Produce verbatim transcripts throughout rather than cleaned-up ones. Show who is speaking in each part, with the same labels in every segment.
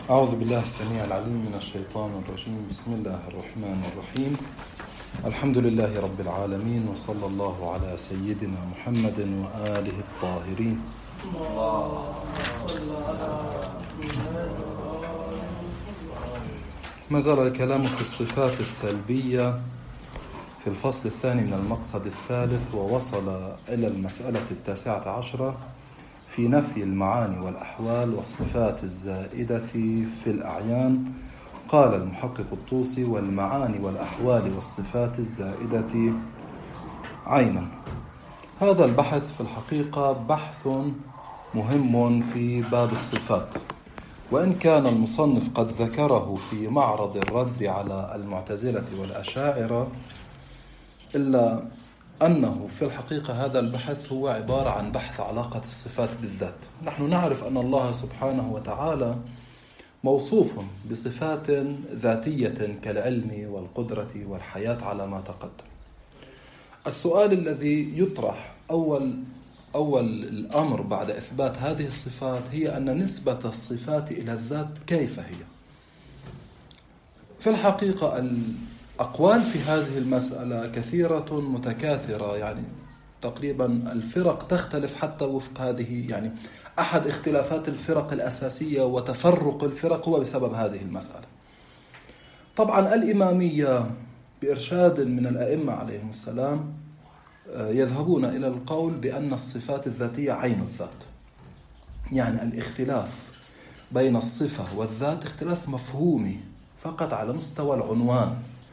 Speaker 1: أعوذ بالله السميع العليم من الشيطان الرجيم. بسم الله الرحمن الرحيم. الحمد لله رب العالمين، وصلى الله على سيدنا محمد وآله الطاهرين. ما زال الكلام في الصفات السلبية في الفصل الثاني من المقصد الثالث، ووصل إلى المسألة التاسعة عشرة في نفي المعاني والأحوال والصفات الزائدة في الأعيان. قال المحقق الطوسي: والمعاني والأحوال والصفات الزائدة عينا. هذا البحث في الحقيقة بحث مهم في باب الصفات، وإن كان المصنف قد ذكره في معرض الرد على المعتزلة والأشاعرة، إلا أنه في الحقيقة هذا البحث هو عبارة عن بحث علاقة الصفات بالذات. نحن نعرف أن الله سبحانه وتعالى موصوف بصفات ذاتية كالعلم والقدرة والحياة على ما تقدم. السؤال الذي يطرح أول أول الأمر بعد إثبات هذه الصفات هي أن نسبة الصفات إلى الذات كيف هي؟ في الحقيقة الأقوال في هذه المسألة كثيرة متكاثرة، يعني تقريبا الفرق تختلف حتى وفق هذه، يعني أحد اختلافات الفرق الأساسية وتفرق الفرق هو بسبب هذه المسألة. طبعا الإمامية بإرشاد من الأئمة عليهم السلام يذهبون إلى القول بأن الصفات الذاتية عين الذات، يعني الاختلاف بين الصفة والذات اختلاف مفهومي فقط على مستوى العنوان،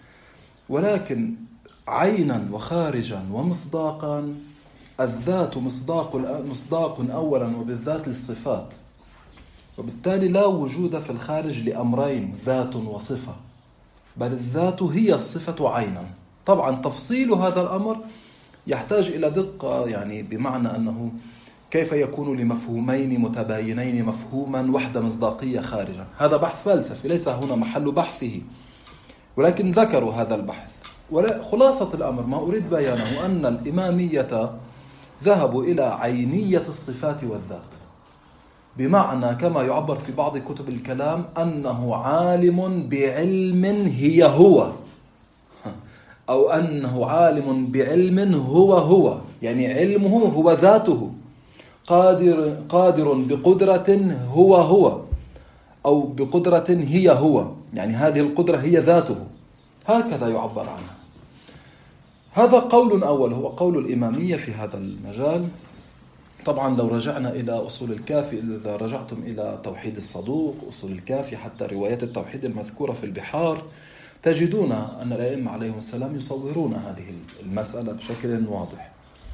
Speaker 1: ولكن عينا وخارجا ومصداقا الذات مصداق مصداق أولا وبالذات للصفات، وبالتالي لا وجود في الخارج لأمرين ذات وصفة، بل الذات هي الصفة عينا. طبعا تفصيل هذا الأمر يحتاج إلى دقة، يعني بمعنى أنه كيف يكون لمفهومين متباينين مفهوما وحدة مصداقية خارجا، هذا بحث فلسفي ليس هنا محل بحثه، ولكن ذكروا هذا البحث. وخلاصة الأمر ما أريد بيانه أن الإمامية ذهبوا إلى عينية الصفات والذات، بمعنى كما يعبر في بعض كتب الكلام أنه عالم بعلم هي هو، أو أنه عالم بعلم هو هو، يعني علمه هو ذاته، قادر قادر بقدرة هو هو، أو بقدرة هي هو، يعني هذه القدرة هي ذاته، هكذا يعبر عنها. هذا قول أول هو قول الإمامية في هذا المجال. طبعا لو رجعنا إلى أصول الكافي، إذا رجعتم إلى توحيد الصدوق، أصول الكافي، حتى روايات التوحيد المذكورة في البحار، تجدون أن الأئمة عليهم السلام يصورون هذه المسألة بشكل واضح.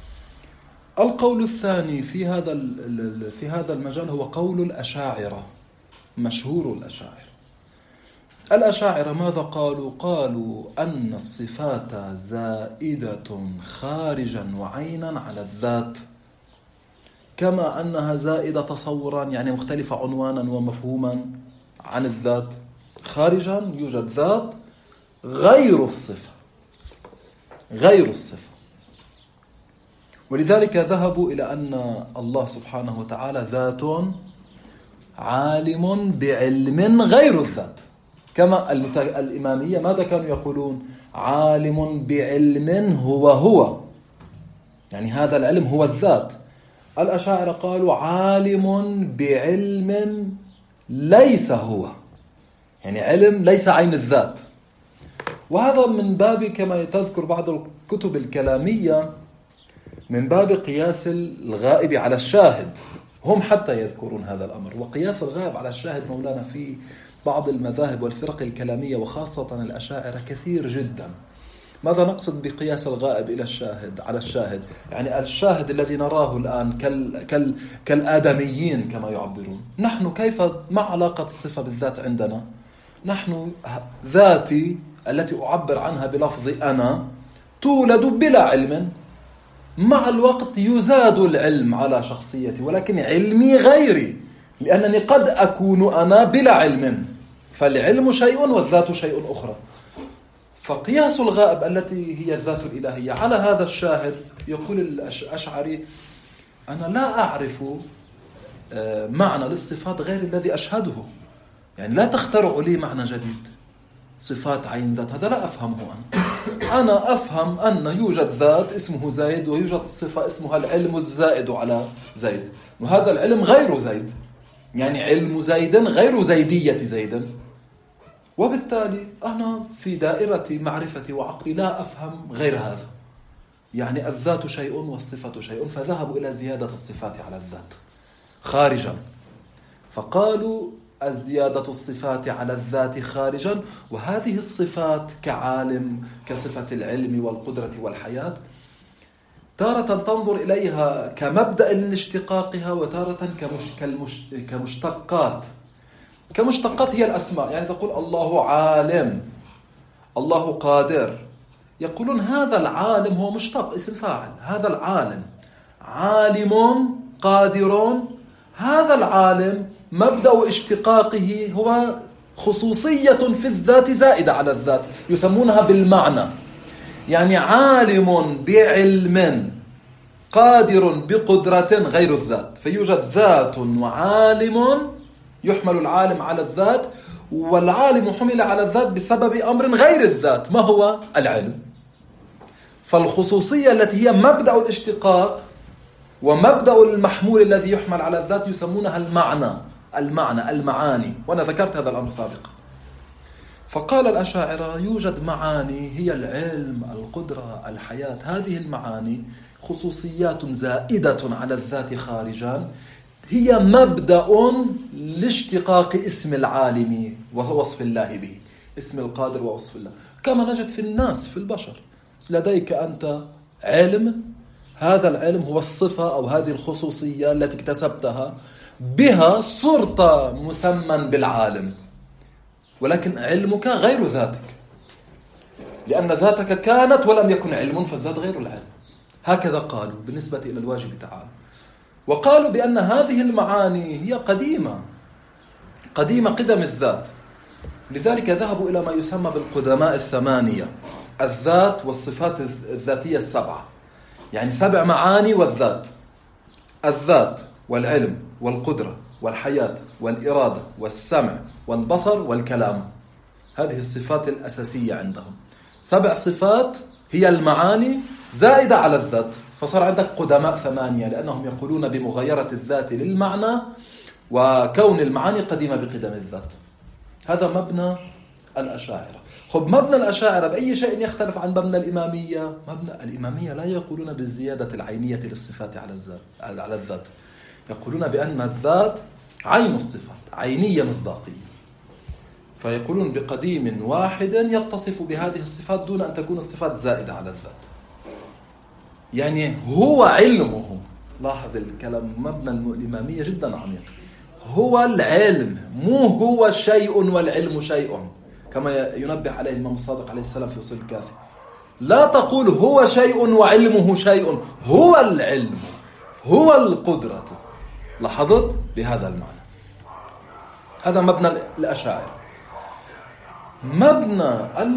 Speaker 1: القول الثاني في هذا في هذا المجال هو قول الأشاعرة، مشهور الأشاعرة. الأشاعرة ماذا قالوا؟ قالوا أن الصفات زائدة خارجا وعينا على الذات، كما أنها زائدة تصورا، يعني مختلفة عنوانا ومفهوما عن الذات. خارجا يوجد ذات غير الصفة، غير الصفة، ولذلك ذهبوا إلى أن الله سبحانه وتعالى ذات عالم بعلم غير الذات، كما الإمامية ماذا كانوا يقولون؟ عالم بعلم هو هو، يعني هذا العلم هو الذات. الأشاعرة قالوا عالم بعلم ليس هو، يعني علم ليس عين الذات. وهذا من باب كما تذكر بعض الكتب الكلامية من باب قياس الغائب على الشاهد، هم حتى يذكرون هذا الأمر. وقياس الغائب على الشاهد مولانا في بعض المذاهب والفرق الكلامية وخاصة الأشاعرة كثير جدا. ماذا نقصد بقياس الغائب إلى الشاهد على الشاهد؟ يعني الشاهد الذي نراه الآن كال كال كالآدميين كما يعبرون. نحن كيف ما علاقة الصفة بالذات عندنا؟ نحن ذاتي التي أعبر عنها بلفظ أنا تولد بلا علم، مع الوقت يزاد العلم على شخصيتي، ولكن علمي غيري، لأنني قد أكون أنا بلا علم، فالعلم شيء والذات شيء أخرى. فقياس الغائب التي هي الذات الإلهية على هذا الشاهد، يقول الأشعري أنا لا أعرف معنى للصفات غير الذي أشهده، يعني لا تخترعوا لي معنى جديد. صفات عين ذات هذا لا أفهمه أنا. أنا أفهم أن يوجد ذات اسمه زيد ويوجد صفة اسمها العلم الزائد على زيد، وهذا العلم غير زيد، يعني علم زيد غير زيدية زيد، وبالتالي أنا في دائرة معرفتي وعقلي لا أفهم غير هذا. يعني الذات شيء والصفة شيء، فذهبوا إلى زيادة الصفات على الذات خارجا، فقالوا الزيادة الصفات على الذات خارجا، وهذه الصفات كعالم كصفة العلم والقدرة والحياة تارة تنظر إليها كمبدأ لاشتقاقها، وتارة كمش كالمش كمشتقات. كمشتقات هي الأسماء، يعني تقول الله عالم، الله قادر، يقولون هذا العالم هو مشتق اسم فاعل، هذا العالم عالم قادر، هذا العالم مبدأ اشتقاقه هو خصوصية في الذات زائدة على الذات، يسمونها بالمعنى. يعني عالم بعلم قادر بقدرة غير الذات، فيوجد ذات وعالم، يحمل العالم على الذات، والعالم حمل على الذات بسبب أمر غير الذات، ما هو العلم. فالخصوصية التي هي مبدأ الاشتقاق ومبدأ المحمول الذي يحمل على الذات يسمونها المعنى المعنى المعاني، وأنا ذكرت هذا الأمر سابقا. فقال الأشاعرة يوجد معاني هي العلم، القدرة، الحياة، هذه المعاني خصوصيات زائدة على الذات خارجا، هي مبدأ لاشتقاق اسم العالم ووصف الله به، اسم القادر ووصف الله، كما نجد في الناس في البشر. لديك أنت علم، هذا العلم هو الصفة أو هذه الخصوصية التي اكتسبتها، بها صرت مسمى بالعالم، ولكن علمك غير ذاتك، لأن ذاتك كانت ولم يكن علم، فالذات غير العلم. هكذا قالوا بالنسبة إلى الواجب تعالى. وقالوا بأن هذه المعاني هي قديمة قديمة قدم الذات، لذلك ذهبوا إلى ما يسمى بالقدماء الثمانية، الذات والصفات الذاتية السبعة، يعني سبع معاني والذات، الذات والعلم والقدرة والحياة والإرادة والسمع والبصر والكلام، هذه الصفات الأساسية عندهم. سبع صفات هي المعاني زائدة على الذات، فصار عندك قدماء ثمانية، لأنهم يقولون بمغايرة الذات للمعنى وكون المعاني قديمة بقدم الذات. هذا مبنى الأشاعرة. خب مبنى الأشاعرة بأي شيء يختلف عن مبنى الإمامية؟ مبنى الإمامية لا يقولون بالزيادة العينية للصفات على الذات على الذات، يقولون بأن الذات عين الصفات، عينية مصداقية، فيقولون بقديم واحد يتصف بهذه الصفات دون أن تكون الصفات زائدة على الذات. يعني هو علمه، لاحظ الكلام، مبنى الإمامية جدا عميق، هو العلم، مو هو شيء والعلم شيء، كما ينبه عليه الإمام الصادق عليه السلام في أصول الكافي. لا تقول هو شيء وعلمه شيء، هو العلم، هو القدرة. لاحظت بهذا المعنى. هذا مبنى الأشاعرة. مبنى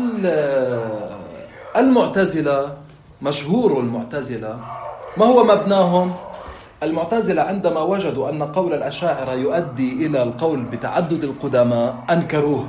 Speaker 1: المعتزلة، مشهور المعتزلة، ما هو مبناهم؟ المعتزلة عندما وجدوا أن قول الأشاعرة يؤدي إلى القول بتعدد القدماء أنكروه،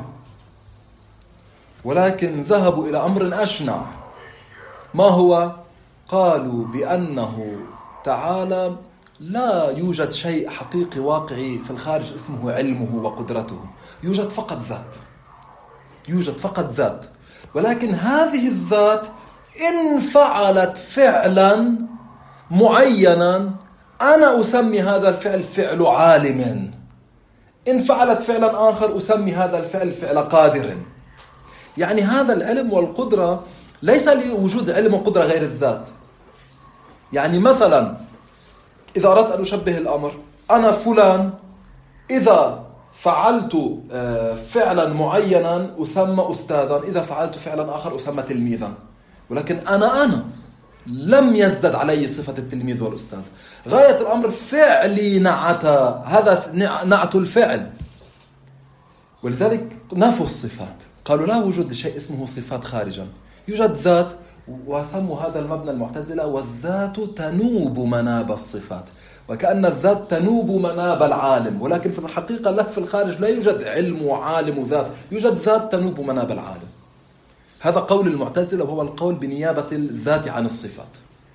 Speaker 1: ولكن ذهبوا إلى أمر أشنع. ما هو؟ قالوا بأنه تعالى لا يوجد شيء حقيقي واقعي في الخارج اسمه علمه وقدرته، يوجد فقط ذات، يوجد فقط ذات، ولكن هذه الذات إن فعلت فعلا معينا أنا أسمي هذا الفعل فعل عالم، إن فعلت فعلا آخر أسمي هذا الفعل فعل قادر. يعني هذا العلم والقدرة ليس لوجود علم وقدرة غير الذات. يعني مثلا إذا أردت أن أشبه الأمر، أنا فلان إذا فعلت فعلا معينا أسمى أستاذا، إذا فعلت فعلا آخر أسمى تلميذا، ولكن أنا أنا لم يزدد علي صفة التلميذ والأستاذ. غاية الأمر فعلي نعت، هذا نعت الفعل. ولذلك نفوا الصفات، قالوا لا وجود شيء اسمه صفات خارجا، يوجد ذات وسموا هذا المبنى المعتزلة والذات تنوب مناب الصفات، وكأن الذات تنوب مناب العالم، ولكن في الحقيقة لا، في الخارج لا يوجد علم وعالم وذات، يوجد ذات تنوب مناب العالم. هذا قول المعتزلة، وهو القول بنيابة الذات عن الصفات.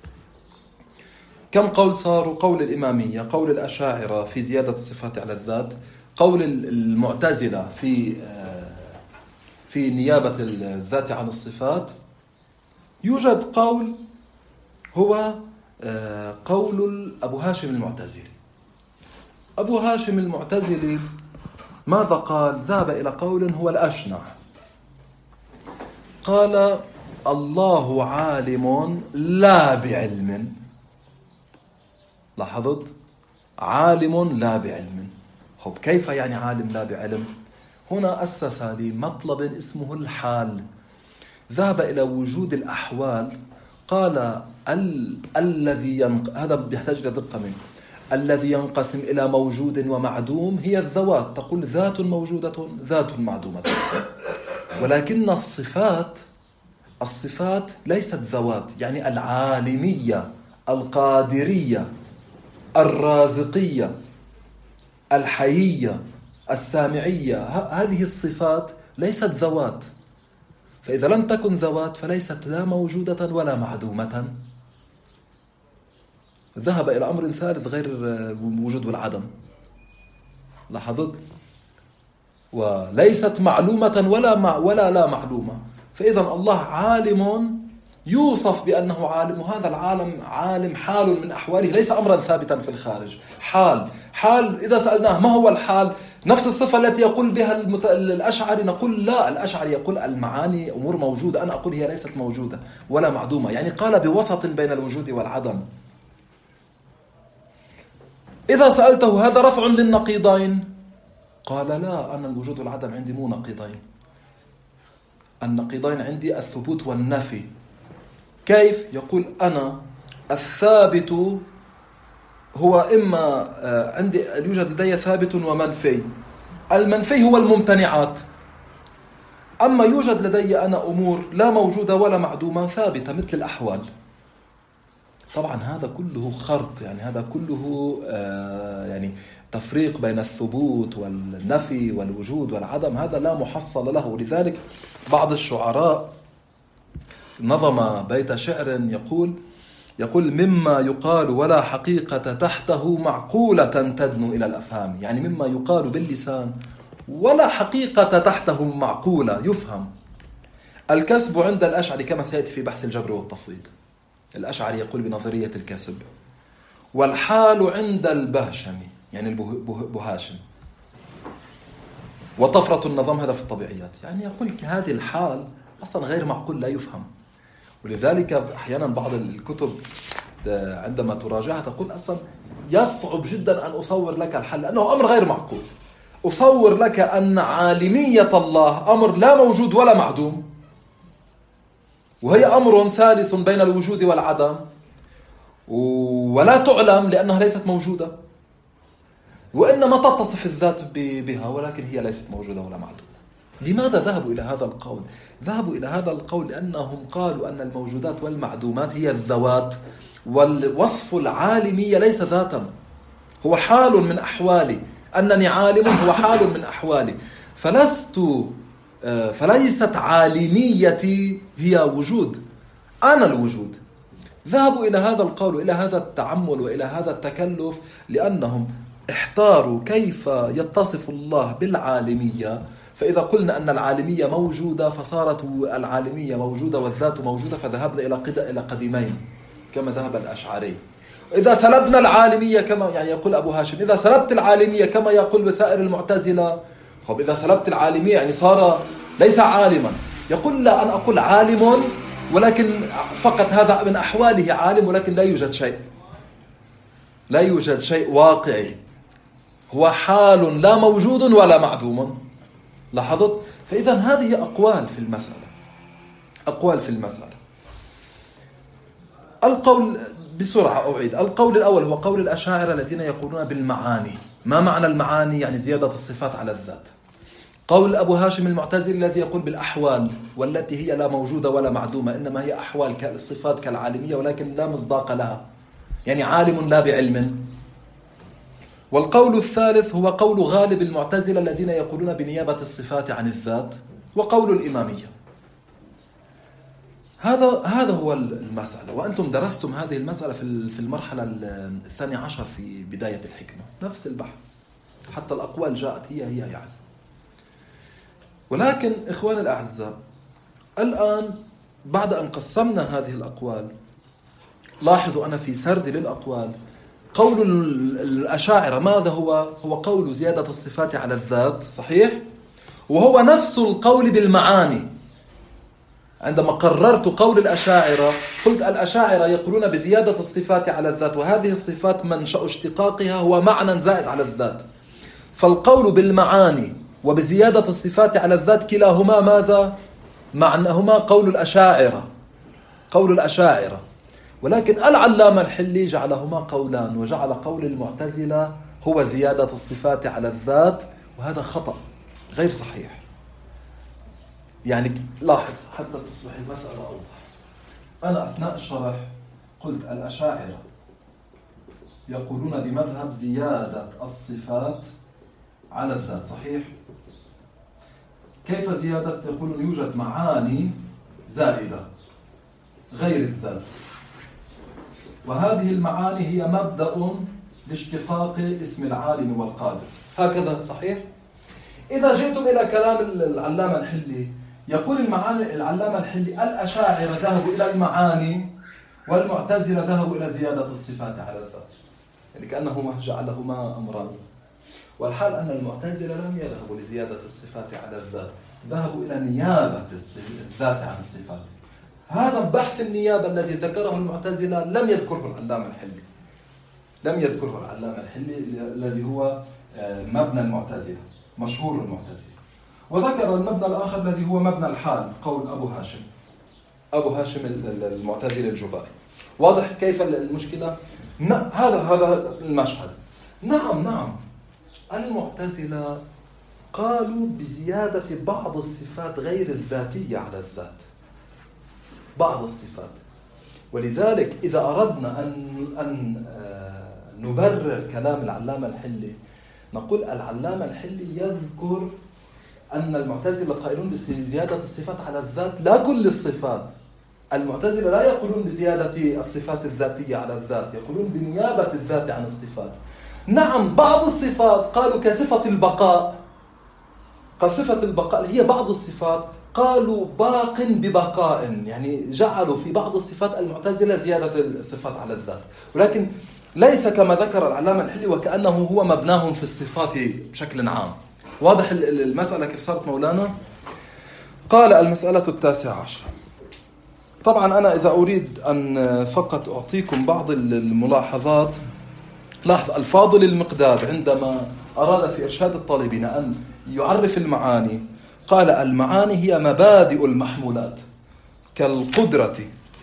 Speaker 1: كم قول صاروا؟ قول الإمامية، قول الأشاعرة في زيادة الصفات على الذات، قول المعتزلة في في نيابة الذات عن الصفات. يوجد قول هو قول أبو هاشم المعتزلي. أبو هاشم المعتزلي ماذا قال؟ ذهب إلى قول هو الأشنع، قال الله عالم لا بعلم. لاحظت؟ عالم لا بعلم. خب كيف يعني عالم لا بعلم؟ هنا أسس لمطلب اسمه الحال، ذهب إلى وجود الأحوال، قال ال... الذي ينق... هذا بيحتاج إلى دقة منه. الذي ينقسم إلى موجود ومعدوم هي الذوات، تقول ذات موجودة ذات معدومة، ولكن الصفات الصفات ليست ذوات، يعني العالمية، القادرية، الرازقية، الحيية، السامعية، هذه الصفات ليست ذوات. فإذا لم تكن ذوات فليست لا موجودة ولا معدومة. ذهب إلى أمر ثالث غير الوجود والعدم. لاحظت؟ وليست معلومة ولا مع ولا لا معلومة. فإذا الله عالم يوصف بأنه عالم، وهذا العالم عالم حال من أحواله، ليس أمرا ثابتا في الخارج. حال حال إذا سألناه ما هو الحال؟ نفس الصفة التي يقول بها المت... الأشعري، نقول لا، الأشعري يقول المعاني أمور موجودة، أنا أقول هي ليست موجودة ولا معدومة، يعني قال بوسط بين الوجود والعدم. إذا سألته هذا رفع للنقيضين، قال لا، أنا الوجود والعدم عندي مو نقيضين، النقيضين عندي الثبوت والنفي. كيف؟ يقول أنا الثابت هو إما عندي يوجد لدي ثابت ومنفي، المنفي هو الممتنعات، أما يوجد لدي أنا أمور لا موجودة ولا معدومة ثابتة مثل الأحوال. طبعا هذا كله خرط، يعني هذا كله يعني تفريق بين الثبوت والنفي والوجود والعدم، هذا لا محصل له. ولذلك بعض الشعراء نظم بيت شعر يقول يقول مما يقال ولا حقيقة تحته معقولة تدنو إلى الأفهام، يعني مما يقال باللسان ولا حقيقة تحته معقولة يفهم. الكسب عند الأشعري كما سيأتي في بحث الجبر والتفويض، الأشعري يقول بنظرية الكسب. والحال عند البهشمي، يعني البهاشم، وطفرة النظام هذا في الطبيعيات، يعني يقول هذه الحال أصلا غير معقول لا يفهم. ولذلك أحيانا بعض الكتب عندما تراجعها تقول أصلا يصعب جدا أن أصور لك الحل لأنه أمر غير معقول. أصور لك أن عالمية الله أمر لا موجود ولا معدوم، وهي أمر ثالث بين الوجود والعدم، ولا تعلم لأنها ليست موجودة، وإنما تتصف الذات بها ولكن هي ليست موجودة ولا معدومة. لماذا ذهبوا إلى هذا القول؟ ذهبوا إلى هذا القول لأنهم قالوا أن الموجودات والمعدومات هي الذوات، والوصف العالمية ليس ذاتا، هو حال من أحوالي، أنني عالم هو حال من أحوالي، فلست فليست عالميتي هي وجود، أنا الوجود. ذهبوا إلى هذا القول وإلى هذا التعمل وإلى هذا التكلف لأنهم احتاروا كيف يتصف الله بالعالمية. فإذا قلنا أن العالمية موجودة فصارت العالمية موجودة والذات موجودة، فذهبنا إلى قد إلى قديمين كما ذهب الأشعري. إذا سلبنا العالمية كما يعني يقول أبو هاشم، إذا سلبت العالمية كما يقول بسائر المعتزلة، خب إذا سلبت العالمية يعني صار ليس عالما. يقول لا، أنا أقول عالم ولكن فقط هذا من أحواله عالم، ولكن لا يوجد شيء، لا يوجد شيء واقعي، هو حال لا موجود ولا معدوم. لاحظت؟ فإذا هذه أقوال في المسألة، أقوال في المسألة. القول بسرعة أعيد، القول الأول هو قول الأشاعرة الذين يقولون بالمعاني. ما معنى المعاني؟ يعني زيادة الصفات على الذات. قول أبو هاشم المعتزلي الذي يقول بالأحوال والتي هي لا موجودة ولا معدومة، إنما هي أحوال كالصفات كالعالمية ولكن لا مصداق لها، يعني عالم لا بعلم. والقول الثالث هو قول غالب المعتزلة الذين يقولون بنيابة الصفات عن الذات، وقول الإمامية. هذا هذا هو المسألة، وأنتم درستم هذه المسألة في المرحلة الثانية عشر في بداية الحكمة، نفس البحث، حتى الأقوال جاءت هي هي يعني. ولكن إخواني الأعزاء، الآن بعد أن قسمنا هذه الأقوال، لاحظوا أنا في سردي للأقوال قول الأشاعرة ماذا هو؟ هو قول زيادة الصفات على الذات، صحيح؟ وهو نفس القول بالمعاني. عندما قررت قول الأشاعرة قلت الأشاعرة يقولون بزيادة الصفات على الذات، وهذه الصفات منشأ اشتقاقها هو معنى زائد على الذات. فالقول بالمعاني وبزيادة الصفات على الذات كلاهما ماذا؟ معناهما قول الأشاعرة، قول الأشاعرة. ولكن العلامة الحلي جعلهما قولان، وجعل قول المعتزلة هو زيادة الصفات على الذات، وهذا خطأ غير صحيح. يعني لاحظ حتى تصبح المسألة أوضح. أنا أثناء الشرح قلت الأشاعرة يقولون بمذهب زيادة الصفات على الذات، صحيح؟ كيف زيادة؟ يقولون يوجد معاني زائدة غير الذات، وهذه المعاني هي مبدأ لاشتقاق اسم العالم والقادر، هكذا صحيح؟ إذا جئتم إلى كلام العلامة الحلي يقول المعاني العلامة الحلي الأشاعرة ذهبوا إلى المعاني والمعتزلة ذهبوا إلى زيادة الصفات على الذات، يعني كأنهما جعلهما أمران. والحال أن المعتزلة لم يذهبوا لزيادة الصفات على الذات، ذهبوا إلى نيابة الذات عن الصفات. هذا بحث النيابة الذي ذكره المعتزلة لم يذكره العلامة الحلي، لم يذكره العلامة الحلي الذي هو مبنى المعتزلة، مشهور المعتزلة. وذكر المبنى الآخر الذي هو مبنى الحال، قول أبو هاشم، أبو هاشم المعتزلة الجبائي. واضح كيف المشكلة؟ هذا هذا المشهد. نعم نعم المعتزلة قالوا بزيادة بعض الصفات غير الذاتية على الذات، بعض الصفات. ولذلك إذا أردنا أن أن نبرر كلام العلامة الحلي نقول العلامة الحلي يذكر أن المعتزلة قائلون بزيادة الصفات على الذات، لا كل الصفات. المعتزلة لا يقولون بزيادة الصفات الذاتية على الذات، يقولون بنيابة الذات عن الصفات. نعم بعض الصفات قالوا كصفة البقاء، كصفة البقاء هي بعض الصفات قالوا باق ببقاء، يعني جعلوا في بعض الصفات المعتزلة زيادة الصفات على الذات، ولكن ليس كما ذكر العلامة الحلي وكأنه هو مبناهم في الصفات بشكل عام. واضح المسألة كيف صارت مولانا؟ قال المسألة التاسعة عشرة. طبعا أنا إذا أريد أن فقط أعطيكم بعض الملاحظات، لاحظ الفاضل المقداد عندما أراد في إرشاد الطالبين أن يعرف المعاني قال المعاني هي مبادئ المحمولات كالقدرة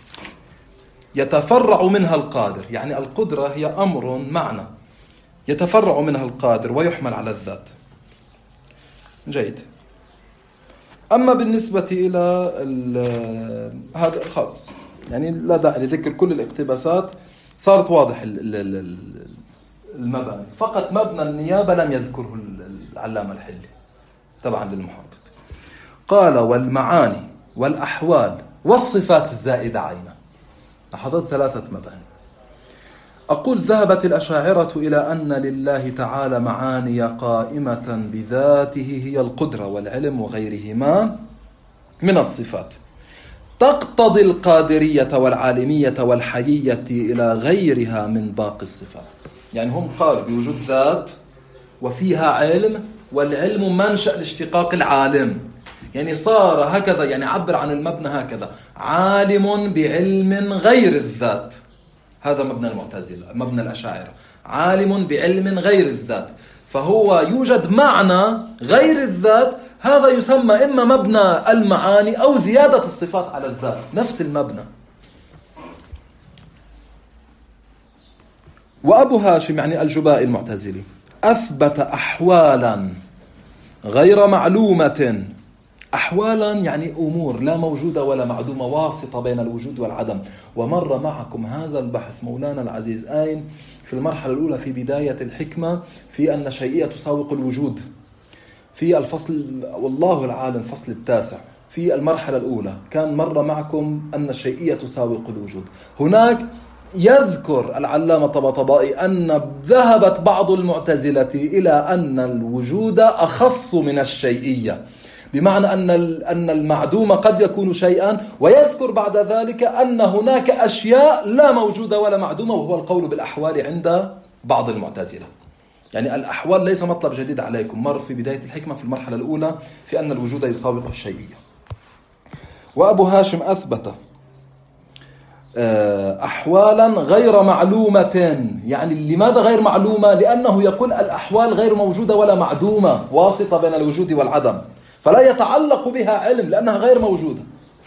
Speaker 1: يتفرع منها القادر، يعني القدرة هي أمر معنى يتفرع منها القادر ويحمل على الذات. جيد. أما بالنسبة إلى هذا خلاص، يعني لا داعي لذكر كل الاقتباسات، صارت واضح المباني. فقط مبنى النيابة لم يذكره العلامة الحلي طبعا للمحقق. قال والمعاني والأحوال والصفات الزائدة عينا. لاحظت ثلاثة مباني. أقول ذهبت الأشاعرة إلى أن لله تعالى معاني قائمة بذاته هي القدرة والعلم وغيرهما من الصفات تقتضي القادرية والعالمية والحيية إلى غيرها من باقي الصفات. يعني هم قالوا بوجود ذات وفيها علم، والعلم منشأ لاشتقاق العالم، يعني صار هكذا، يعني عبر عن المبنى هكذا: عالم بعلم غير الذات. هذا مبنى المعتزلة، مبنى الأشاعرة، عالم بعلم غير الذات. فهو يوجد معنى غير الذات، هذا يسمى إما مبنى المعاني أو زيادة الصفات على الذات، نفس المبنى. وأبو هاشم يعني الجبائي المعتزلي أثبت أحوالا غير معلومة، أحوالا يعني أمور لا موجودة ولا معدومة، واسطة بين الوجود والعدم. ومر معكم هذا البحث مولانا العزيز أين في المرحلة الأولى في بداية الحكمة في أن الشيئية تساوق الوجود، في الفصل والله العالم فصل التاسع في المرحلة الأولى كان مر معكم أن الشيئية تساوق الوجود. هناك يذكر العلامة الطباطبائي أن ذهبت بعض المعتزلة إلى أن الوجود أخص من الشيئية، بمعنى أن أن المعدوم قد يكون شيئا، ويذكر بعد ذلك أن هناك أشياء لا موجودة ولا معدومة، وهو القول بالأحوال عند بعض المعتزلة. يعني الأحوال ليس مطلب جديد عليكم، مر في بداية الحكمة في المرحلة الأولى في أن الوجود يساوق الشيئية. وأبو هاشم أثبت أحوالا غير معلومة. يعني لماذا غير معلومة؟ لأنه يقول الأحوال غير موجودة ولا معدومة، واسطة بين الوجود والعدم، فلا يتعلق بها علم لأنها غير موجودة،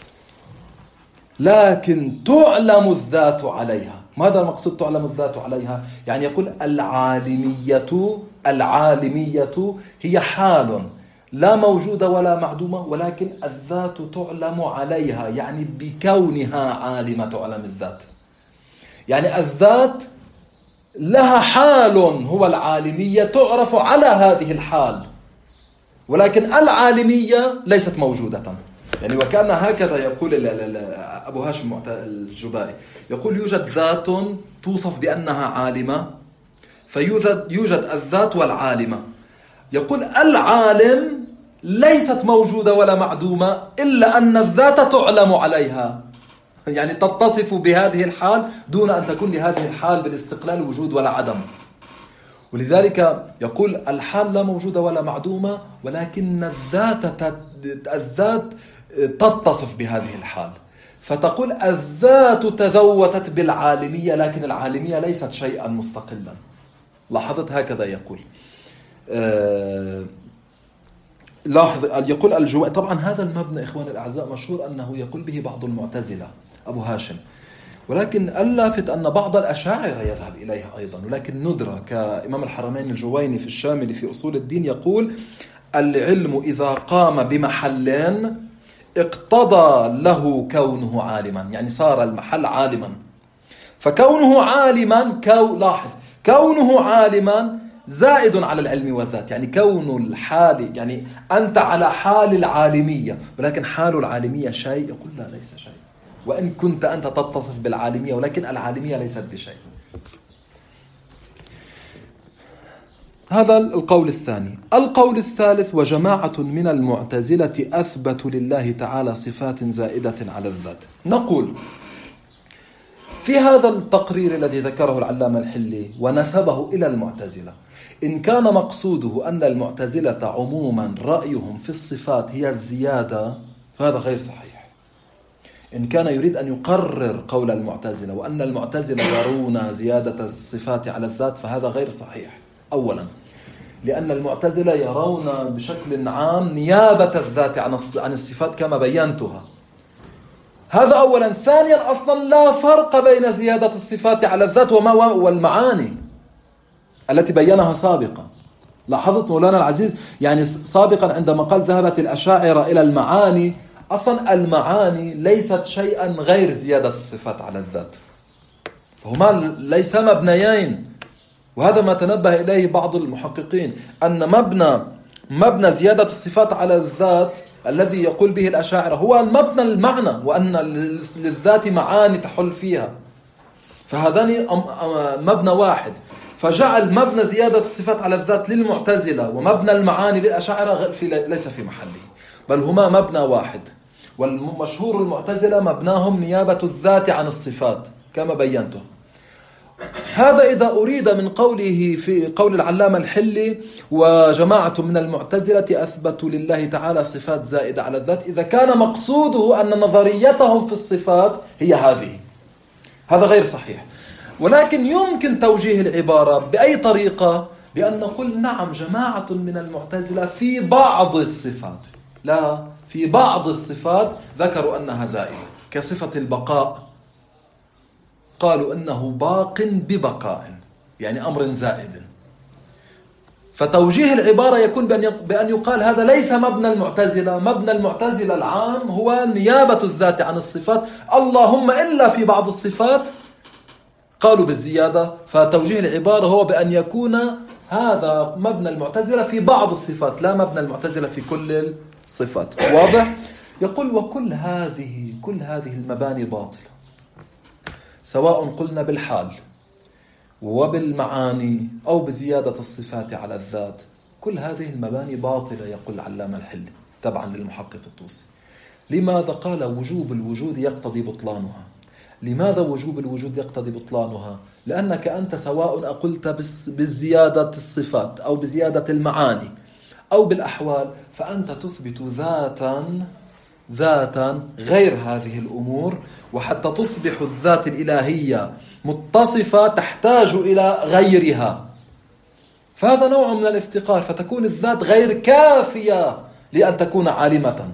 Speaker 1: لكن تعلم الذات عليها. ماذا المقصود تعلم الذات عليها؟ يعني يقول العالمية العالمية هي حال لا موجودة ولا معدومة، ولكن الذات تعلم عليها، يعني بكونها عالمة تعلم الذات. يعني الذات لها حال هو العالمية تعرف على هذه الحال، ولكن العالمية ليست موجودة. يعني وكان هكذا يقول أبو هاشم الجبائي، يقول يوجد ذات توصف بأنها عالمة، فيوجد الذات والعالمة. يقول العالم ليست موجودة ولا معدومة إلا أن الذات تعلم عليها، يعني تتصف بهذه الحال دون أن تكون لهذه الحال بالاستقلال وجود ولا عدم. ولذلك يقول الحال لا موجودة ولا معدومة، ولكن الذات الذات تتصف بهذه الحال، فتقول الذات تذوتت بالعالمية، لكن العالمية ليست شيئا مستقلا. لاحظت هكذا يقول. أه لاحظ يقول الجوائي. طبعا هذا المبنى إخوان الأعزاء مشهور أنه يقول به بعض المعتزلة أبو هاشم، ولكن اللافت أن بعض الأشاعرة يذهب إليها أيضا، ولكن ندرة كإمام الحرمين الجويني في الشامل في أصول الدين يقول العلم إذا قام بمحلين اقتضى له كونه عالما، يعني صار المحل عالما. فكونه عالما كو لاحظ كونه عالما زائد على العلم والذات، يعني كون الحال، يعني أنت على حال العالمية، ولكن حال العالمية شيء، يقول لا ليس شيء، وإن كنت أنت تتصف بالعالمية، ولكن العالمية ليست بشيء. هذا القول الثاني. القول الثالث: وجماعة من المعتزلة أثبتوا لله تعالى صفات زائدة على الذات. نقول في هذا التقرير الذي ذكره العلامة الحلي ونسبه إلى المعتزلة، إن كان مقصوده أن المعتزلة عموما رأيهم في الصفات هي الزيادة فهذا غير صحيح. إن كان يريد أن يقرر قول المعتزلة وأن المعتزلة يرون زيادة الصفات على الذات فهذا غير صحيح. أولا لأن المعتزلة يرون بشكل عام نيابة الذات عن الصفات كما بينتها، هذا أولا. ثانيا أصلا لا فرق بين زيادة الصفات على الذات وما والمعاني التي بينها سابقا. لاحظت مولانا العزيز يعني سابقا عندما قال ذهبت الأشاعرة إلى المعاني، أصلا المعاني ليست شيئا غير زيادة الصفات على الذات، فهما ليس مبنيين. وهذا ما تنبه إليه بعض المحققين، أن مبنى مبنى زيادة الصفات على الذات الذي يقول به الأشاعرة هو المبنى المعنى، وأن للذات معاني تحل فيها، فهذان مبنى واحد. فجعل مبنى زيادة الصفات على الذات للمعتزلة ومبنى المعاني للأشاعرة ليس في محله، بل هما مبنى واحد. والمشهور المعتزلة مبناهم نيابة الذات عن الصفات كما بينته. هذا إذا أريد من قوله في قول العلامة الحلي وجماعة من المعتزلة أثبتوا لله تعالى صفات زائدة على الذات، إذا كان مقصوده أن نظريتهم في الصفات هي هذه، هذا غير صحيح. ولكن يمكن توجيه العبارة بأي طريقة، بأن نقول نعم جماعة من المعتزلة في بعض الصفات، لا في بعض الصفات ذكروا أنها زائدة، كصفة البقاء قالوا أنه باق ببقاء، يعني أمر زائد. فتوجيه العبارة يكون بأن يقال هذا ليس مبنى المعتزلة. مبنى المعتزلة العام هو نيابة الذات عن الصفات، اللهم إلا في بعض الصفات قالوا بالزيادة. فتوجيه العبارة هو بأن يكون هذا مبنى المعتزلة في بعض الصفات، لا مبنى المعتزلة في كل الصفات. واضح؟ يقول وكل هذه كل هذه المباني باطلة، سواء قلنا بالحال وبالمعاني أو بزيادة الصفات على الذات. كل هذه المباني باطلة يقول العلامة الحلي تبعا للمحقق الطوسي. لماذا؟ قال وجوب الوجود يقتضي بطلانها. لماذا وجوب الوجود يقتضي بطلانها؟ لأنك أنت سواء أقلت بالزيادة الصفات أو بزيادة المعاني أو بالأحوال، فأنت تثبت ذاتا ذاتا غير هذه الأمور، وحتى تصبح الذات الإلهية متصفة تحتاج إلى غيرها. فهذا نوع من الافتقار، فتكون الذات غير كافية لأن تكون عالمة.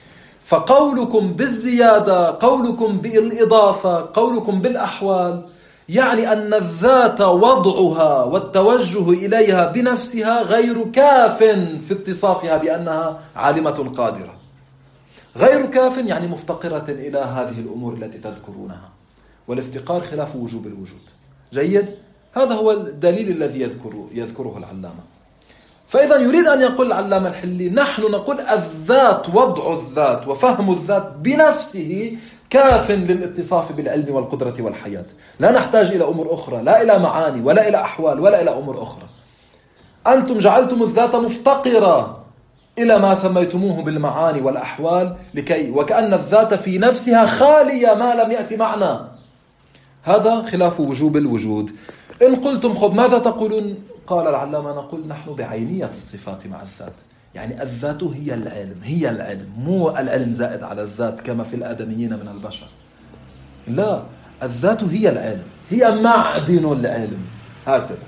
Speaker 1: فقولكم بالزيادة، قولكم بالإضافة، قولكم بالأحوال، يعني أن الذات وضعها والتوجه إليها بنفسها غير كاف في اتصافها بأنها عالمة قادرة. غير كاف يعني مفتقرة إلى هذه الأمور التي تذكرونها، والافتقار خلاف وجوب الوجود. جيد؟ هذا هو الدليل الذي يذكره, يذكره العلامة. فإذا يريد أن يقول العلامة الحلي نحن نقول الذات، وضع الذات وفهم الذات بنفسه كاف للاتصاف بالعلم والقدرة والحياة، لا نحتاج إلى أمور أخرى، لا إلى معاني ولا إلى أحوال ولا إلى أمور أخرى. أنتم جعلتم الذات مفتقرة إلى ما سميتموه بالمعاني والأحوال، لكي وكأن الذات في نفسها خالية ما لم يأتي معنا. هذا خلاف وجوب الوجود. إن قلتم خب ماذا تقولون؟ قال العلامة نقول نحن بعينية الصفات مع الذات، يعني الذات هي العلم، هي العلم، مو العلم زائد على الذات كما في الآدميين من البشر. لا، الذات هي العلم، هي معدن العلم، هكذا.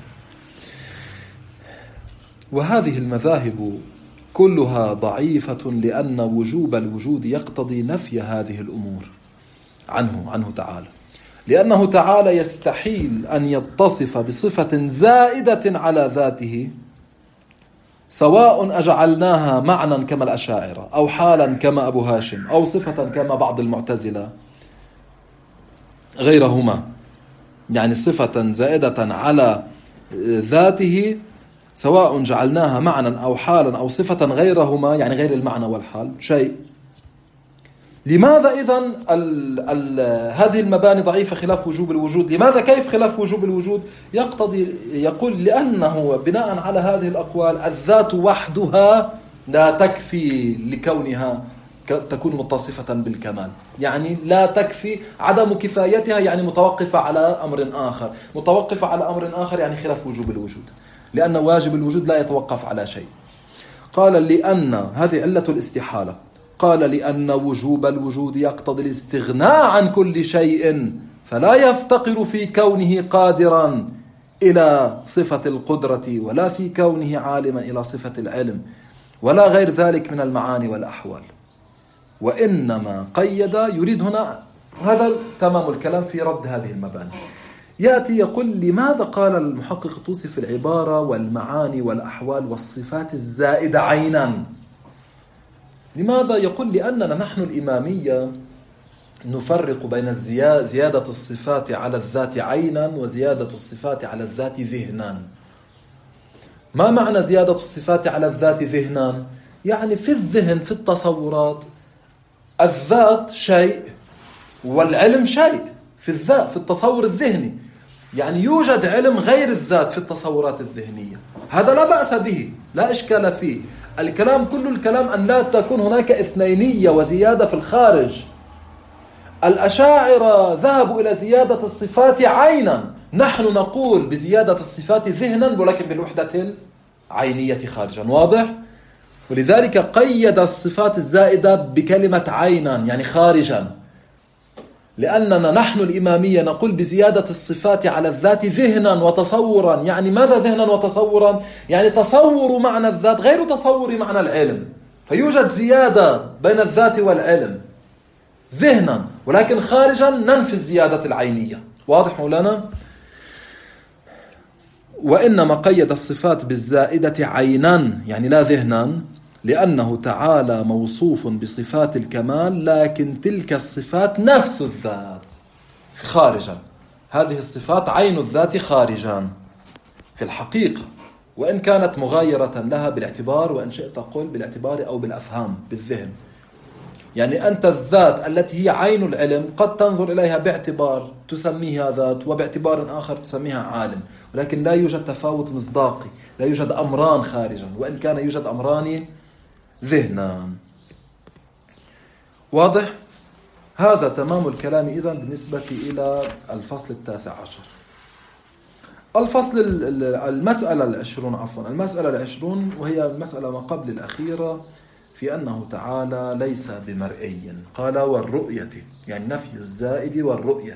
Speaker 1: وهذه المذاهب كلها ضعيفة، لأن وجوب الوجود يقتضي نفي هذه الأمور عنه عنه تعالى، لأنه تعالى يستحيل أن يتصف بصفة زائدة على ذاته، سواء أجعلناها معنى كما الأشاعرة أو حالا كما أبو هاشم أو صفة كما بعض المعتزلة غيرهما، يعني صفة زائدة على ذاته سواء جعلناها معنى أو حالا أو صفة غيرهما، يعني غير المعنى والحال شيء. لماذا إذن ال ال هذه المباني ضعيفة خلاف وجوب الوجود؟ لماذا؟ كيف خلاف وجوب الوجود؟ يقتضي، يقول لأنه بناء على هذه الأقوال الذات وحدها لا تكفي لكونها تكون متصفة بالكمال، يعني لا تكفي، عدم كفايتها يعني متوقفة على أمر آخر، متوقفة على أمر آخر يعني خلاف وجوب الوجود، لأن واجب الوجود لا يتوقف على شيء. قال لأن هذه علة الاستحالة، قال لأن وجوب الوجود يقتضي الاستغناء عن كل شيء، فلا يفتقر في كونه قادرا إلى صفة القدرة، ولا في كونه عالما إلى صفة العلم، ولا غير ذلك من المعاني والأحوال. وإنما قيد، يريد هنا هذا تمام الكلام في رد هذه المباني. يأتي يقول لماذا قال المحقق الطوسي في العبارة والمعاني والأحوال والصفات الزائدة عينا؟ لماذا؟ يقول لأننا نحن الإمامية نفرق بين زيادة الصفات على الذات عينا وزيادة الصفات على الذات ذهنا. ما معنى زيادة الصفات على الذات ذهنا؟ يعني في الذهن، في التصورات، الذات شيء والعلم شيء في الذات، في التصور الذهني، يعني يوجد علم غير الذات في التصورات الذهنية، هذا لا بأس به، لا إشكال فيه. الكلام كل الكلام أن لا تكون هناك اثنينية وزيادة في الخارج. الأشاعرة ذهبوا إلى زيادة الصفات عينا، نحن نقول بزيادة الصفات ذهنا ولكن بالوحدة العينية خارجا. واضح؟ ولذلك قيد الصفات الزائدة بكلمة عينا يعني خارجا، لأننا نحن الإمامية نقول بزيادة الصفات على الذات ذهنا وتصورا. يعني ماذا ذهنا وتصورا؟ يعني تصور معنى الذات غير تصور معنى العلم، فيوجد زيادة بين الذات والعلم ذهنا، ولكن خارجا ننفي الزيادة العينية. واضح مولانا؟ وإنما قيد الصفات بالزائدة عينا يعني لا ذهنا، لأنه تعالى موصوف بصفات الكمال، لكن تلك الصفات نفس الذات خارجا. هذه الصفات عين الذات خارجا في الحقيقة، وإن كانت مغايرة لها بالاعتبار، وإن شئت قل بالاعتبار أو بالأفهام بالذهن. يعني أنت الذات التي هي عين العلم قد تنظر إليها باعتبار تسميها ذات، وباعتبار آخر تسميها عالم، ولكن لا يوجد تفاوت مصداقي، لا يوجد أمران خارجا، وإن كان يوجد أمران ذهنا. واضح؟ هذا تمام الكلام إذن بالنسبة إلى الفصل التاسع عشر. الفصل المسألة العشرون عفوا المسألة العشرون وهي المسألة ما قبل الأخيرة، في أنه تعالى ليس بمرئي. قال والرؤية، يعني نفي الزائد والرؤية.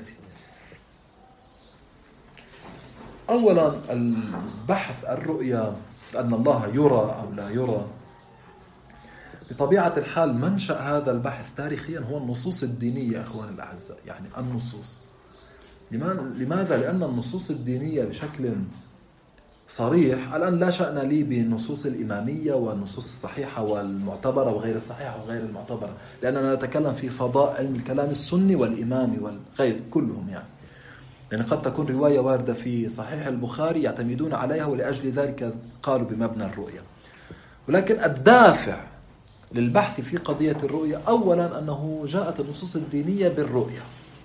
Speaker 1: أولا البحث الرؤية أن الله يرى أو لا يرى، بطبيعة الحال منشأ هذا البحث تاريخيا هو النصوص الدينية أخوان الأعزاء. يعني النصوص، لماذا؟ لأن النصوص الدينية بشكل صريح، الآن لا شأن لي بالنصوص الإمامية والنصوص الصحيحة والمعتبرة وغير الصحيحة وغير المعتبرة، لأننا نتكلم في فضاء علم الكلام السني والإمامي والغير كلهم. يعني يعني قد تكون رواية واردة في صحيح البخاري يعتمدون عليها، ولأجل ذلك قالوا بمبنى الرؤية. ولكن الدافع للبحث في قضية الرؤية أولا أنه جاءت النصوص الدينية بالرؤية.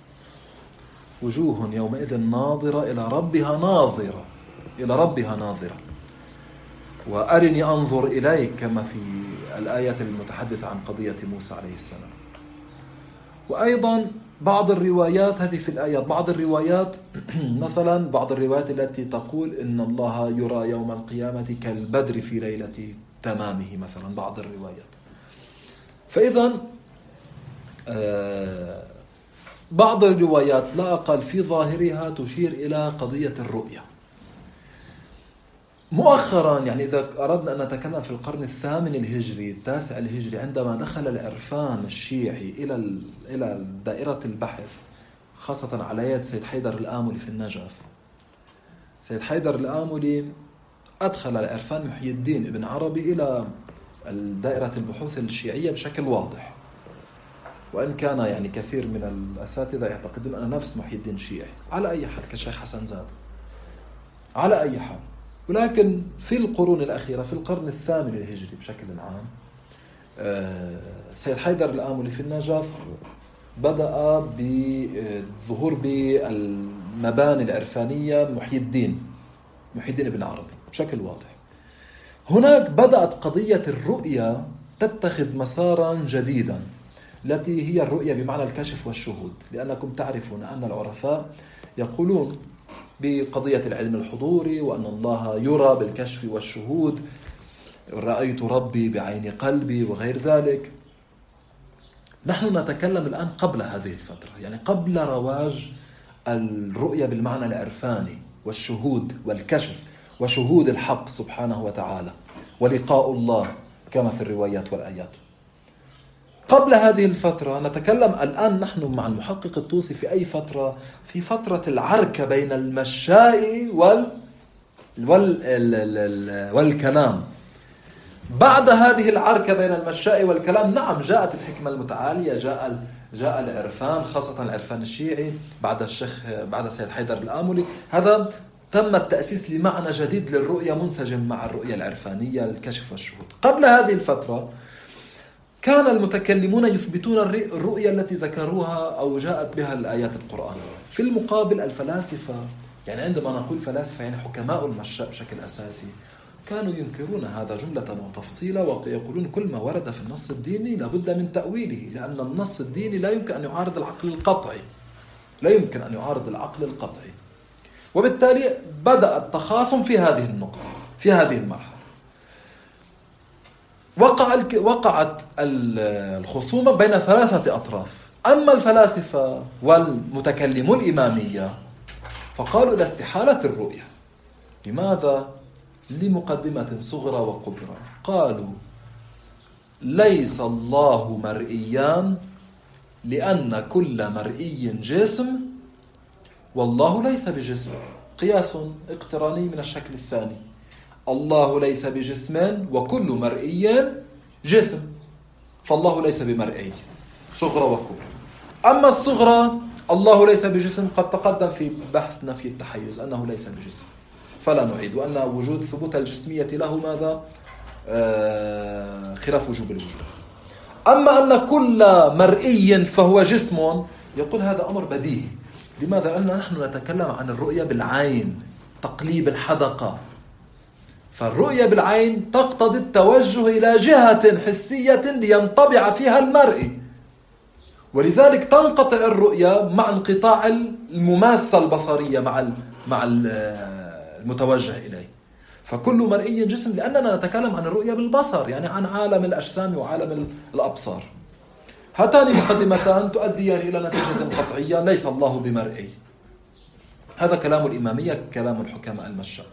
Speaker 1: وجوه يومئذ ناظرة إلى ربها ناظرة إلى ربها ناظرة، وأرني أنظر إليك، كما في الآيات المتحدثة عن قضية موسى عليه السلام. وأيضا بعض الروايات هذه في الآيات، بعض الروايات مثلا بعض الروايات التي تقول إن الله يرى يوم القيامة كالبدر في ليلة تمامه مثلا، بعض الروايات. فإذا آه بعض الروايات لا أقل في ظاهرها تشير إلى قضية الرؤية. مؤخرا يعني إذا أردنا أن نتكلم في القرن الثامن الهجري التاسع الهجري، عندما دخل العرفان الشيعي إلى إلى دائرة البحث، خاصة على يد سيد حيدر الآملي في النجف. سيد حيدر الآملي أدخل العرفان محي الدين ابن عربي إلى دائرة البحوث الشيعية بشكل واضح، وإن كان يعني كثير من الأساتذة يعتقدون أن نفس محي الدين شيعي على أي حال، كالشيخ حسن زاد على أي حال. ولكن في القرون الأخيرة في القرن الثامن الهجري بشكل عام، سيد حيدر الآملي في النجف بدأ بالظهور بالمباني العرفانية محي الدين محي الدين ابن عربي بشكل واضح. هناك بدأت قضية الرؤية تتخذ مسارا جديدا، التي هي الرؤية بمعنى الكشف والشهود. لأنكم تعرفون أن العرفاء يقولون بقضية العلم الحضوري، وأن الله يرى بالكشف والشهود، رأيت ربي بعين قلبي وغير ذلك. نحن نتكلم الآن قبل هذه الفترة، يعني قبل رواج الرؤية بالمعنى العرفاني والشهود والكشف وشهود الحق سبحانه وتعالى ولقاء الله كما في الروايات والآيات. قبل هذه الفترة نتكلم الآن نحن مع المحقق الطوسي في أي فترة؟ في فترة العركة بين المشاء وال... وال... والكلام. بعد هذه العركة بين المشاء والكلام، نعم جاءت الحكمة المتعالية، جاء جاء العرفان، خاصة العرفان الشيعي بعد الشيخ بعد سيد حيدر الآملي. هذا تم التأسيس لمعنى جديد للرؤية منسجم مع الرؤية العرفانية الكشف والشهود. قبل هذه الفترة كان المتكلمون يثبتون الرؤية التي ذكروها أو جاءت بها الآيات القرآنية. في المقابل الفلاسفة، يعني عندما نقول فلاسفة يعني حكماء المشاء بشكل أساسي، كانوا ينكرون هذا جملة وتفصيلا، ويقولون كل ما ورد في النص الديني لابد من تأويله، لأن النص الديني لا يمكن أن يعارض العقل القطعي، لا يمكن أن يعارض العقل القطعي. وبالتالي بدأ التخاصم في هذه النقطة، في هذه المرحلة. وقع وقعت الخصومة بين ثلاثة أطراف. أما الفلاسفة والمتكلمون الإمامية فقالوا لا استحالة الرؤية. لماذا؟ لمقدمة صغرى وكبرى. قالوا ليس الله مرئيان، لأن كل مرئي جسم والله ليس بجسم. قياس اقتراني من الشكل الثاني. الله ليس بجسم وكل مرئي جسم، فالله ليس بمرئي، صغرى وكبرى. أما الصغرى الله ليس بجسم قد تقدم في بحث نفي التحيز أنه ليس بجسم، فلا نعيد، وأن وجود ثبوت الجسمية له ماذا؟ آه خلاف وجوب الوجود. أما أن كل مرئي فهو جسم، يقول هذا أمر بديهي. لماذا؟ لأن نحن نتكلم عن الرؤية بالعين، تقليب الحدقة، فالرؤية بالعين تقتضي التوجه إلى جهة حسية لينطبع فيها المرئي، ولذلك تنقطع الرؤية مع انقطاع المماسة البصرية مع مع المتوجه إليه. فكل مرئي جسم، لأننا نتكلم عن الرؤية بالبصر، يعني عن عالم الأجسام وعالم الأبصار. هاتان مقدمتان تؤديان إلى نتيجة قطعية: ليس الله بمرئي. هذا كلام الإمامية، كلام الحكماء المشاء.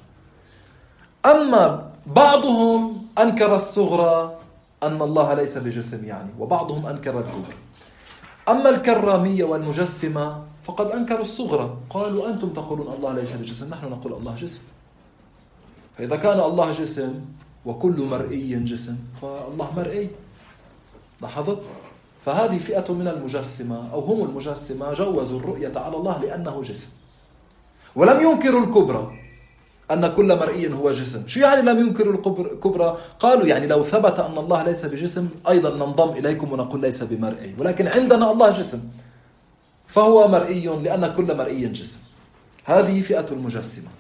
Speaker 1: أما بعضهم أنكر الصغرى أن الله ليس بجسم يعني، وبعضهم أنكر الكبر. أما الكرامية والمجسمة فقد أنكروا الصغرى، قالوا أنتم تقولون الله ليس بجسم، نحن نقول الله جسم. فإذا كان الله جسم وكل مرئي جسم فالله مرئي. لاحظت؟ فهذه فئة من المجسمة، أو هم المجسمة، جوزوا الرؤية على الله لأنه جسم، ولم ينكروا الكبرى أن كل مرئي هو جسم. شو يعني لم ينكروا الكبرى؟ قالوا يعني لو ثبت أن الله ليس بجسم أيضا ننضم إليكم ونقول ليس بمرئي، ولكن عندنا الله جسم فهو مرئي لأن كل مرئي جسم. هذه فئة المجسمة.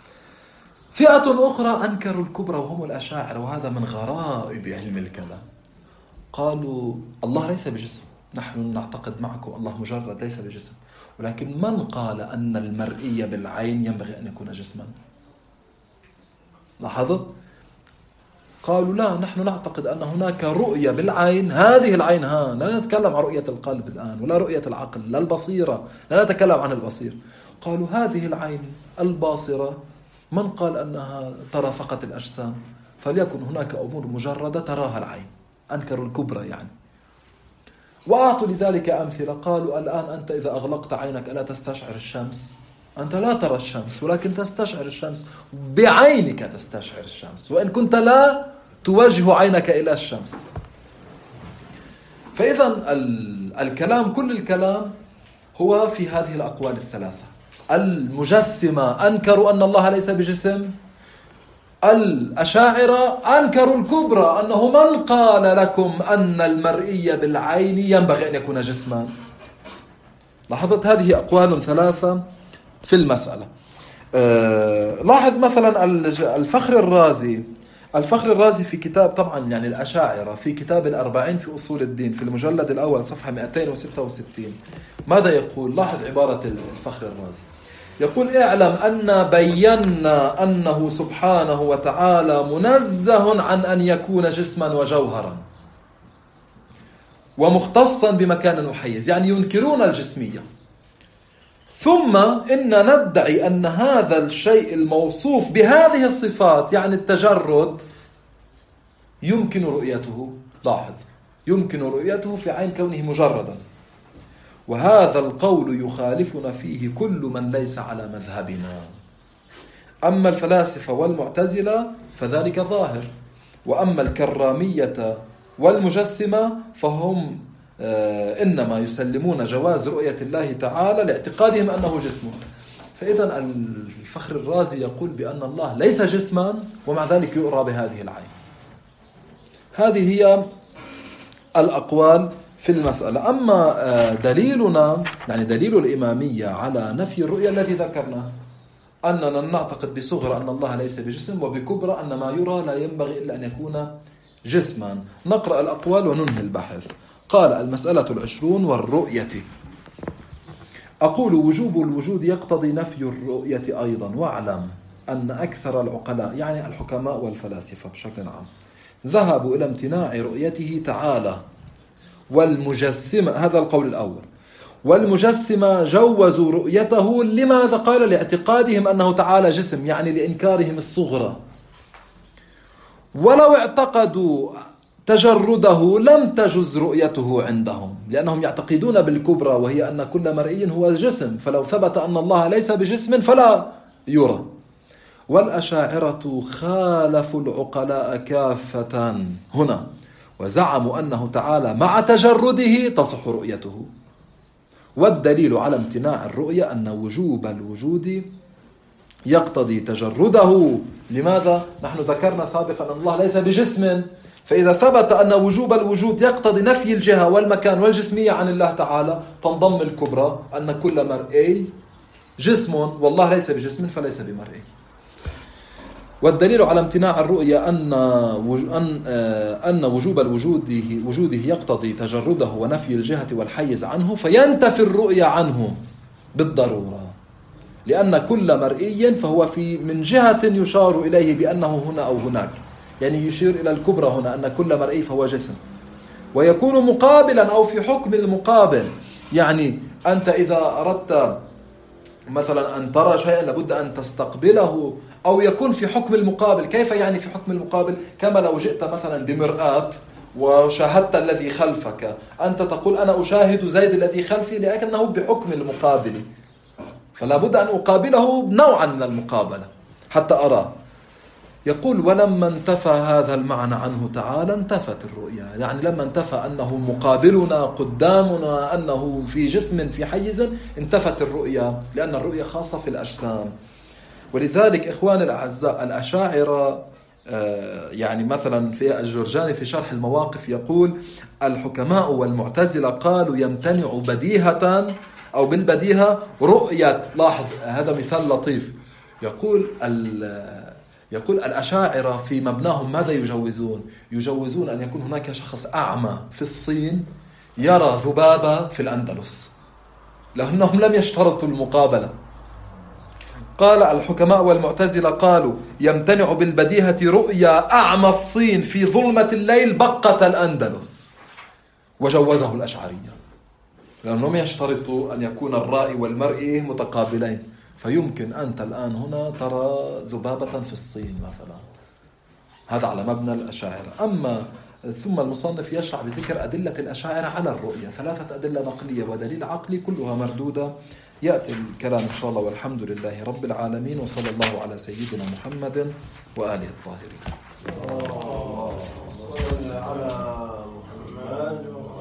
Speaker 1: فئة أخرى أنكروا الكبرى وهم الأشاعرة، وهذا من غرائب علم الكلام. قالوا الله ليس بجسم، نحن نعتقد معكم الله مجرد ليس بجسم، ولكن من قال أن المرئي بالعين ينبغي أن يكون جسما؟ لاحظت؟ قالوا لا، نحن نعتقد أن هناك رؤية بالعين، هذه العين، ها لا نتكلم عن رؤية القلب الآن ولا رؤية العقل، لا البصيرة، لا نتكلم عن البصير. قالوا هذه العين الباصرة من قال أنها ترى فقط الأجسام؟ فليكن هناك أمور مجردة تراها العين. أنكروا الكبرى يعني. وأعطوا لذلك أمثلة. قالوا الآن أنت إذا أغلقت عينك ألا تستشعر الشمس؟ أنت لا ترى الشمس ولكن تستشعر الشمس، بعينك تستشعر الشمس وإن كنت لا توجه عينك إلى الشمس. فإذا الكلام، كل الكلام هو في هذه الأقوال الثلاثة. المجسمة أنكروا أن الله ليس بجسم، الأشاعرة أنكروا الكبرى أنه من قال لكم أن المرئي بالعين ينبغي أن يكون جسما. لاحظت؟ هذه أقوال ثلاثة في المسألة. أه لاحظ مثلا الفخر الرازي الفخر الرازي في كتاب، طبعا يعني الأشاعرة، في كتاب الأربعين في أصول الدين في المجلد الأول صفحة مئتين وستة وستين ماذا يقول؟ لاحظ عبارة الفخر الرازي. يقول اعلم أن بينا أنه سبحانه وتعالى منزه عن أن يكون جسما وجوهرا ومختصا بمكان وحيز، يعني ينكرون الجسمية. ثم إن ندعي أن هذا الشيء الموصوف بهذه الصفات، يعني التجرد، يمكن رؤيته. لاحظ، يمكن رؤيته في عين كونه مجردا. وهذا القول يخالفنا فيه كل من ليس على مذهبنا. أما الفلاسفة والمعتزلة فذلك ظاهر، وأما الكرامية والمجسمة فهم آه إنما يسلمون جواز رؤية الله تعالى لاعتقادهم أنه جسم. فإذا الفخر الرازي يقول بأن الله ليس جسما ومع ذلك يؤرى بهذه العين. هذه هي الأقوال في المسألة. أما دليلنا، يعني دليل الإمامية على نفي الرؤية التي ذكرنا، أننا نعتقد بصغرى أن الله ليس بجسم، وبكبرى أن ما يرى لا ينبغي إلا أن يكون جسما. نقرأ الأقوال وننهي البحث. قال: المسألة العشرون والرؤية. أقول: وجوب الوجود يقتضي نفي الرؤية أيضا، واعلم أن أكثر العقلاء، يعني الحكماء والفلاسفة بشكل عام، ذهبوا إلى امتناع رؤيته تعالى. والمجسمة، هذا القول الأول، والمجسمة جوزوا رؤيته. لماذا؟ قال: لاعتقادهم أنه تعالى جسم، يعني لإنكارهم الصغرى. ولو اعتقدوا تجرده لم تجز رؤيته عندهم، لأنهم يعتقدون بالكبرى، وهي أن كل مرئي هو جسم. فلو ثبت أن الله ليس بجسم فلا يرى. والأشاعرة خالفوا العقلاء كافة هنا، وزعموا أنه تعالى مع تجرده تصح رؤيته. والدليل على امتناع الرؤية أن وجوب الوجود يقتضي تجرده. لماذا؟ نحن ذكرنا سابقا أن الله ليس بجسم، فإذا ثبت أن وجوب الوجود يقتضي نفي الجهة والمكان والجسمية عن الله تعالى، تنضم الكبرى أن كل مرئي جسم، والله ليس بجسم فليس بمرئي. والدليل على امتناع الرؤية أن أن أن وجوب الوجود وجوده يقتضي تجرده ونفي الجهة والحيز عنه، فينتفي الرؤية عنه بالضرورة، لأن كل مرئي فهو في من جهة يشار إليه بأنه هنا أو هناك، يعني يشير إلى الكبرى هنا أن كل مرئي فهو جسم، ويكون مقابلا أو في حكم المقابل. يعني أنت إذا أردت مثلا أن ترى شيئا لابد أن تستقبله، أو يكون في حكم المقابل. كيف يعني في حكم المقابل؟ كما لو جئت مثلا بمرآة وشاهدت الذي خلفك، أنت تقول أنا أشاهد زيد الذي خلفي لكنه بحكم المقابل، فلا بد أن أقابله نوعا من المقابلة حتى أراه. يقول ولما انتفى هذا المعنى عنه تعالى انتفت الرؤيا، يعني لما انتفى أنه مقابلنا قدامنا أنه في جسم في حيز انتفت الرؤيا، لأن الرؤيا خاصة في الأجسام. ولذلك إخوان الأعزاء الأشاعرة يعني مثلا في الجرجاني في شرح المواقف يقول الحكماء والمعتزلة قالوا يمتنع بديهة أو بالبديهة رؤية. لاحظ هذا مثال لطيف. يقول يقول الأشاعرة في مبناهم ماذا يجوزون؟ يجوزون أن يكون هناك شخص أعمى في الصين يرى ذبابة في الأندلس، لأنهم لم يشترطوا المقابلة. قال الحكماء والمعتزلة قالوا يمتنع بالبديهة رؤيا أعمى الصين في ظلمة الليل بقة الأندلس، وجوزه الأشعرية لأنهم يشترطوا أن يكون الرائي والمرئي متقابلين. فيمكن أنت الآن هنا ترى ذبابة في الصين مثلا، هذا على مبنى الأشاعرة. أما ثم المصنف يشرع بذكر أدلة الأشاعرة على الرؤية، ثلاثة أدلة نقلية ودليل عقلي كلها مردودة. يأتي الكلام إن شاء الله، والحمد لله رب العالمين، وصلى الله على سيدنا محمد وآله الطاهرين.